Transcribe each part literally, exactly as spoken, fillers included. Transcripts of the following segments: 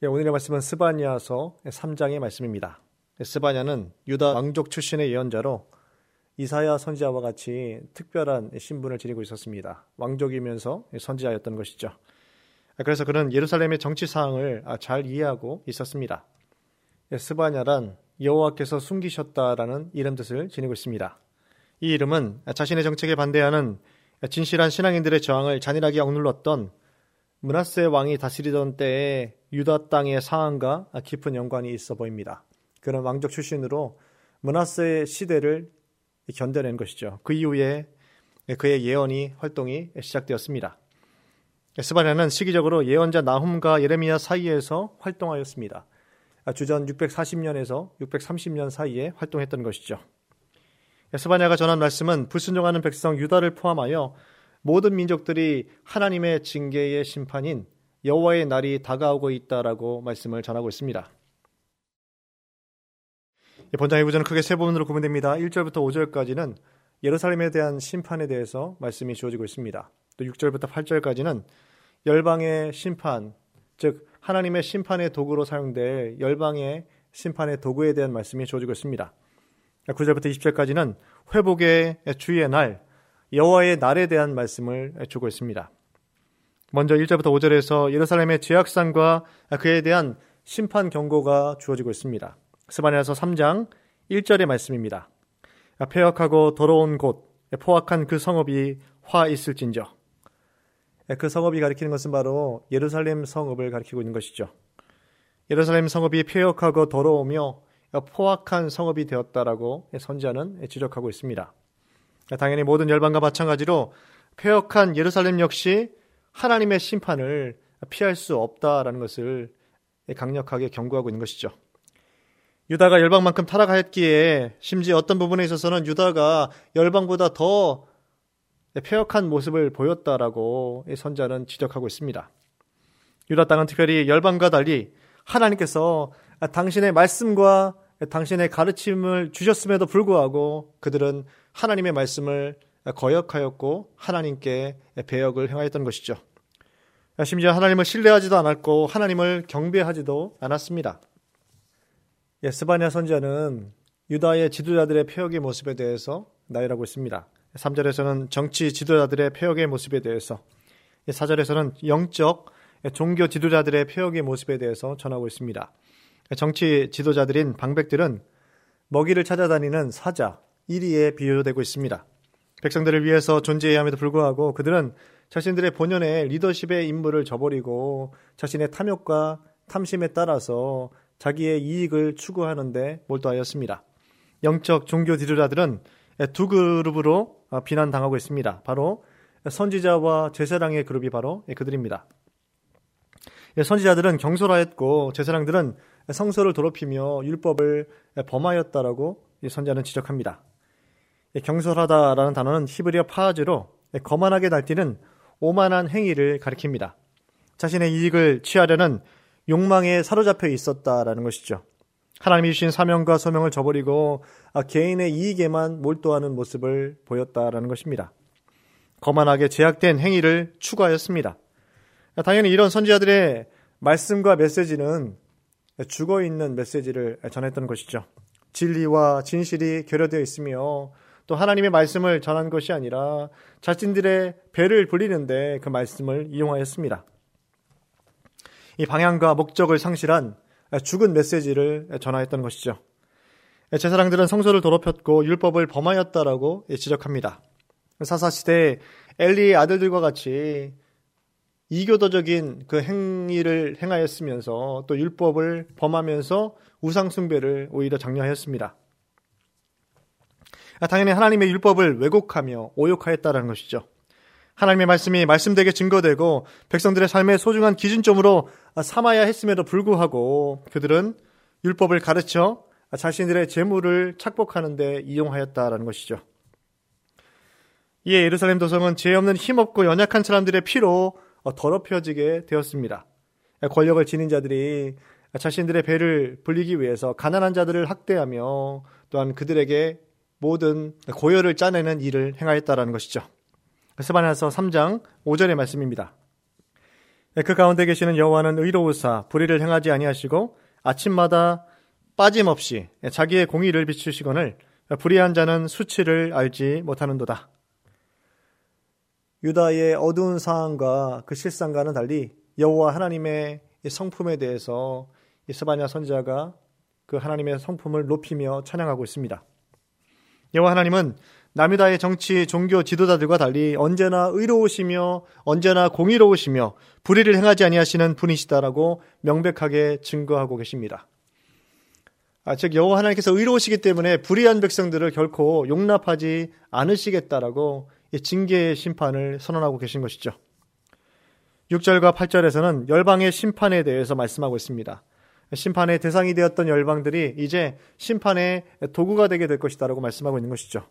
예, 오늘의 말씀은 스바냐서 삼 장의 말씀입니다. 스바냐는 유다 왕족 출신의 예언자로 이사야 선지자와 같이 특별한 신분을 지니고 있었습니다. 왕족이면서 선지자였던 것이죠. 그래서 그는 예루살렘의 정치 사항을 잘 이해하고 있었습니다. 스바냐란 여호와께서 숨기셨다라는 이름 뜻을 지니고 있습니다. 이 이름은 자신의 정책에 반대하는 진실한 신앙인들의 저항을 잔인하게 억눌렀던 므낫세 왕이 다스리던 때에 유다 땅의 상황과 깊은 연관이 있어 보입니다. 그는 왕족 출신으로 므낫세의 시대를 견뎌낸 것이죠. 그 이후에 그의 예언이 활동이 시작되었습니다. 스바냐는 시기적으로 예언자 나훔과 예레미야 사이에서 활동하였습니다. 주전 육백사십 년에서 육백삼십 년 사이에 활동했던 것이죠. 스바냐가 전한 말씀은 불순종하는 백성 유다를 포함하여 모든 민족들이 하나님의 징계의 심판인 여호와의 날이 다가오고 있다라고 말씀을 전하고 있습니다. 본장의 구절은 크게 세 부분으로 구분됩니다. 일 절부터 오 절까지는 예루살렘에 대한 심판에 대해서 말씀이 주어지고 있습니다. 또 육 절부터 팔 절까지는 열방의 심판, 즉 하나님의 심판의 도구로 사용될 열방의 심판의 도구에 대한 말씀이 주어지고 있습니다. 구 절부터 이십 절까지는 회복의 주의 날, 여호와의 날에 대한 말씀을 주고 있습니다. 먼저 일 절부터 오 절에서 예루살렘의 죄악상과 그에 대한 심판 경고가 주어지고 있습니다. 스바냐서 삼 장 일 절의 말씀입니다. 폐역하고 더러운 곳, 포악한 그 성읍이 화 있을진저. 그 성읍이 가리키는 것은 바로 예루살렘 성읍을 가리키고 있는 것이죠. 예루살렘 성읍이 폐역하고 더러우며 포악한 성읍이 되었다라고 선지자는 지적하고 있습니다. 당연히 모든 열방과 마찬가지로 폐역한 예루살렘 역시 하나님의 심판을 피할 수 없다라는 것을 강력하게 경고하고 있는 것이죠. 유다가 열방만큼 타락하였기에 심지어 어떤 부분에 있어서는 유다가 열방보다 더 폐역한 모습을 보였다라고 선지자는 지적하고 있습니다. 유다 땅은 특별히 열방과 달리 하나님께서 당신의 말씀과 당신의 가르침을 주셨음에도 불구하고 그들은 하나님의 말씀을 거역하였고 하나님께 배역을 행하였던 것이죠. 심지어 하나님을 신뢰하지도 않았고 하나님을 경배하지도 않았습니다. 예, 스바냐 선지자는 유다의 지도자들의 폐역의 모습에 대해서 나열하고 있습니다. 삼 절에서는 정치 지도자들의 폐역의 모습에 대해서, 사 절에서는 영적 종교 지도자들의 폐역의 모습에 대해서 전하고 있습니다. 정치 지도자들인 방백들은 먹이를 찾아다니는 사자, 이리에 비유되고 있습니다. 백성들을 위해서 존재해야 함에도 불구하고 그들은 자신들의 본연의 리더십의 임무를 저버리고 자신의 탐욕과 탐심에 따라서 자기의 이익을 추구하는데 몰두하였습니다. 영적 종교 지도자들은 두 그룹으로 비난당하고 있습니다. 바로 선지자와 제사장의 그룹이 바로 그들입니다. 선지자들은 경솔하였고 제사장들은 성소를 더럽히며 율법을 범하였다라고 선지자는 지적합니다. 경솔하다라는 단어는 히브리어 파하즈로 거만하게 날뛰는 오만한 행위를 가리킵니다. 자신의 이익을 취하려는 욕망에 사로잡혀 있었다라는 것이죠. 하나님이 주신 사명과 소명을 저버리고 개인의 이익에만 몰두하는 모습을 보였다라는 것입니다. 거만하게 제약된 행위를 추구하였습니다. 당연히 이런 선지자들의 말씀과 메시지는 죽어있는 메시지를 전했던 것이죠. 진리와 진실이 결여되어 있으며 또 하나님의 말씀을 전한 것이 아니라 자신들의 배를 불리는데 그 말씀을 이용하였습니다. 이 방향과 목적을 상실한 죽은 메시지를 전하였던 것이죠. 제사장들은 성소를 더럽혔고 율법을 범하였다라고 지적합니다. 사사시대에 엘리의 아들들과 같이 이교도적인 그 행위를 행하였으면서 또 율법을 범하면서 우상숭배를 오히려 장려하였습니다. 당연히 하나님의 율법을 왜곡하며 오욕하였다는 것이죠. 하나님의 말씀이 말씀되게 증거되고 백성들의 삶의 소중한 기준점으로 삼아야 했음에도 불구하고 그들은 율법을 가르쳐 자신들의 재물을 착복하는 데 이용하였다는 것이죠. 이에 예루살렘 도성은 죄 없는 힘없고 연약한 사람들의 피로 더럽혀지게 되었습니다. 권력을 지닌 자들이 자신들의 배를 불리기 위해서 가난한 자들을 학대하며 또한 그들에게 모든 고열을 짜내는 일을 행하였다는 것이죠. 스바냐서 삼 장 오 절의 말씀입니다. 그 가운데 계시는 여호와는 의로우사 불의를 행하지 아니하시고 아침마다 빠짐없이 자기의 공의를 비추시거늘 불의한 자는 수치를 알지 못하는도다. 유다의 어두운 상황과 그 실상과는 달리 여호와 하나님의 성품에 대해서 스바냐 선지자가 그 하나님의 성품을 높이며 찬양하고 있습니다. 여호와 하나님은 남유다의 정치, 종교 지도자들과 달리 언제나 의로우시며 언제나 공의로우시며 불의를 행하지 아니하시는 분이시다라고 명백하게 증거하고 계십니다. 아, 즉 여호와 하나님께서 의로우시기 때문에 불의한 백성들을 결코 용납하지 않으시겠다라고 징계의 심판을 선언하고 계신 것이죠. 육 절과 팔 절에서는 열방의 심판에 대해서 말씀하고 있습니다. 심판의 대상이 되었던 열방들이 이제 심판의 도구가 되게 될 것이다라고 말씀하고 있는 것이죠.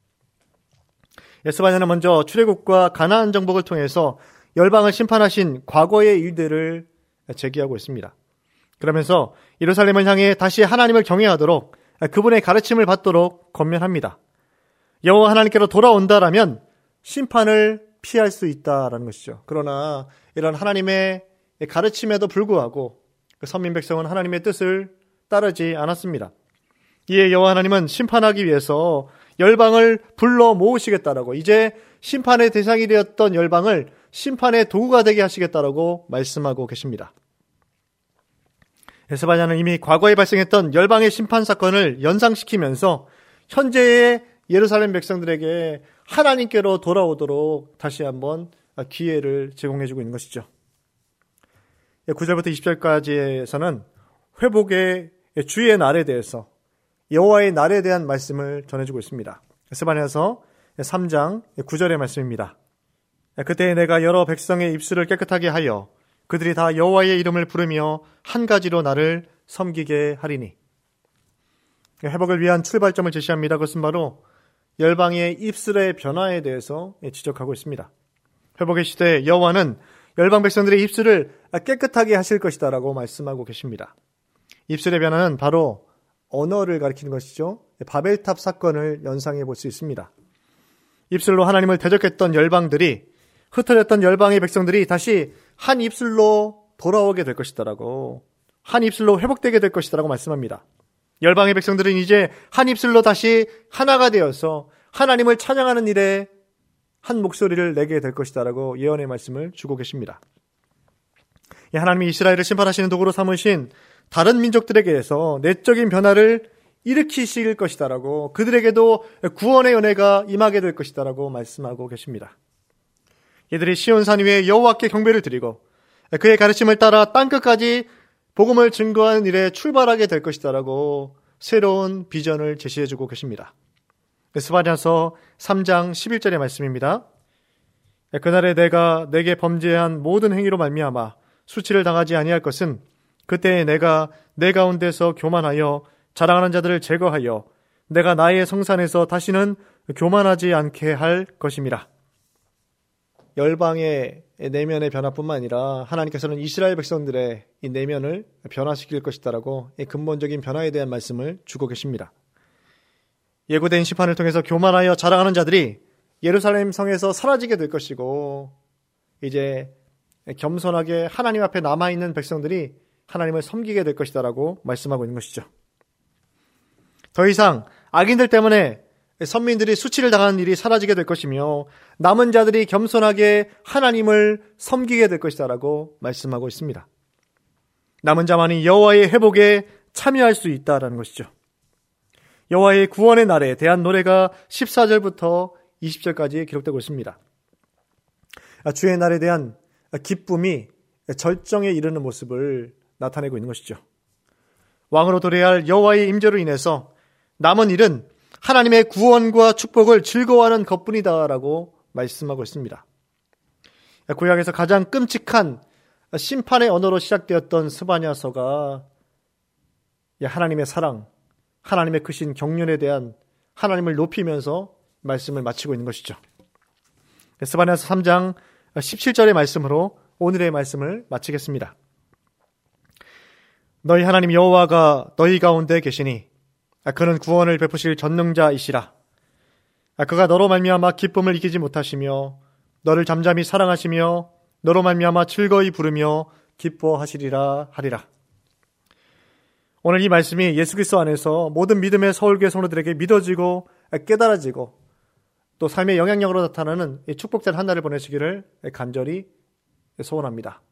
스바냐는 먼저 출애굽과 가나안 정복을 통해서 열방을 심판하신 과거의 일들을 제기하고 있습니다. 그러면서 예루살렘을 향해 다시 하나님을 경외하도록 그분의 가르침을 받도록 권면합니다. 여호와 하나님께로 돌아온다라면 심판을 피할 수 있다라는 것이죠. 그러나 이런 하나님의 가르침에도 불구하고 선민 백성은 하나님의 뜻을 따르지 않았습니다. 이에 여호와 하나님은 심판하기 위해서 열방을 불러 모으시겠다라고, 이제 심판의 대상이 되었던 열방을 심판의 도구가 되게 하시겠다라고 말씀하고 계십니다. 스바냐는 이미 과거에 발생했던 열방의 심판 사건을 연상시키면서 현재의 예루살렘 백성들에게 하나님께로 돌아오도록 다시 한번 기회를 제공해주고 있는 것이죠. 구 절부터 이십 절까지에서는 회복의 주의 날에 대해서, 여호와의 날에 대한 말씀을 전해주고 있습니다. 스바냐서 삼 장 구 절의 말씀입니다. 그때 내가 여러 백성의 입술을 깨끗하게 하여 그들이 다 여호와의 이름을 부르며 한 가지로 나를 섬기게 하리니. 회복을 위한 출발점을 제시합니다. 그것은 바로 열방의 입술의 변화에 대해서 지적하고 있습니다. 회복의 시대에 여호와는 열방 백성들의 입술을 깨끗하게 하실 것이다라고 말씀하고 계십니다. 입술의 변화는 바로 언어를 가리키는 것이죠. 바벨탑 사건을 연상해 볼 수 있습니다. 입술로 하나님을 대적했던 열방들이, 흩어졌던 열방의 백성들이 다시 한 입술로 돌아오게 될 것이다라고, 한 입술로 회복되게 될 것이다라고 말씀합니다. 열방의 백성들은 이제 한 입술로 다시 하나가 되어서 하나님을 찬양하는 일에 한 목소리를 내게 될 것이다라고 예언의 말씀을 주고 계십니다. 하나님이 이스라엘을 심판하시는 도구로 삼으신 다른 민족들에게서 내적인 변화를 일으키실 것이다라고, 그들에게도 구원의 은혜가 임하게 될 것이다라고 말씀하고 계십니다. 이들이 시온산 위에 여호와께 경배를 드리고 그의 가르침을 따라 땅끝까지 복음을 증거하는 일에 출발하게 될 것이다라고 새로운 비전을 제시해주고 계십니다. 스바냐서 삼 장 십일 절의 말씀입니다. 그날에 내가 내게 범죄한 모든 행위로 말미암아 수치를 당하지 아니할 것은 그때 내가 내 가운데서 교만하여 자랑하는 자들을 제거하여 내가 나의 성산에서 다시는 교만하지 않게 할 것임이라. 열방의 내면의 변화뿐만 아니라 하나님께서는 이스라엘 백성들의 이 내면을 변화시킬 것이다라고 근본적인 변화에 대한 말씀을 주고 계십니다. 예고된 심판을 통해서 교만하여 자랑하는 자들이 예루살렘 성에서 사라지게 될 것이고, 이제 겸손하게 하나님 앞에 남아있는 백성들이 하나님을 섬기게 될 것이다라고 말씀하고 있는 것이죠. 더 이상 악인들 때문에 선민들이 수치를 당하는 일이 사라지게 될 것이며 남은 자들이 겸손하게 하나님을 섬기게 될 것이다라고 말씀하고 있습니다. 남은 자만이 여호와의 회복에 참여할 수 있다라는 것이죠. 여호와의 구원의 날에 대한 노래가 십사 절부터 이십 절까지 기록되고 있습니다. 주의 날에 대한 기쁨이 절정에 이르는 모습을 나타내고 있는 것이죠. 왕으로 도래할 여호와의 임재로 인해서 남은 일은 하나님의 구원과 축복을 즐거워하는 것뿐이다라고 말씀하고 있습니다. 구약에서 가장 끔찍한 심판의 언어로 시작되었던 스바냐서가 하나님의 사랑, 하나님의 크신 경륜에 대한 하나님을 높이면서 말씀을 마치고 있는 것이죠. 스바냐서 삼 장 십칠 절의 말씀으로 오늘의 말씀을 마치겠습니다. 너희 하나님 여호와가 너희 가운데 계시니 그는 구원을 베푸실 전능자이시라. 그가 너로 말미암아 기쁨을 이기지 못하시며 너를 잠잠히 사랑하시며 너로 말미암아 즐거이 부르며 기뻐하시리라 하리라. 오늘 이 말씀이 예수 그리스도 안에서 모든 믿음의 서울교회 성도들에게 믿어지고 깨달아지고 또 삶의 영향력으로 나타나는 축복된 한 날을 보내시기를 간절히 소원합니다.